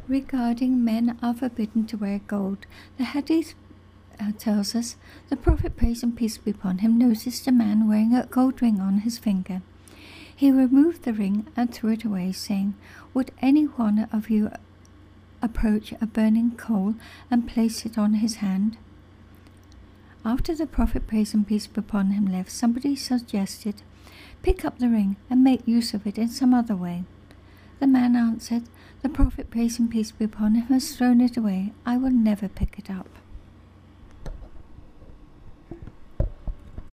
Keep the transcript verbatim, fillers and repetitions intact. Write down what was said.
Regarding men are forbidden to wear gold, the Hadith uh, tells us, the Prophet, praise and peace be upon him, noticed a man wearing a gold ring on his finger. He removed the ring and threw it away, saying, "Would any one of you approach a burning coal and place it on his hand?" After the Prophet, praise and peace be upon him, left, somebody suggested, "Pick up the ring and make use of it in some other way." The man answered, "The Prophet, praise and peace be upon him, has thrown it away. I will never pick it up."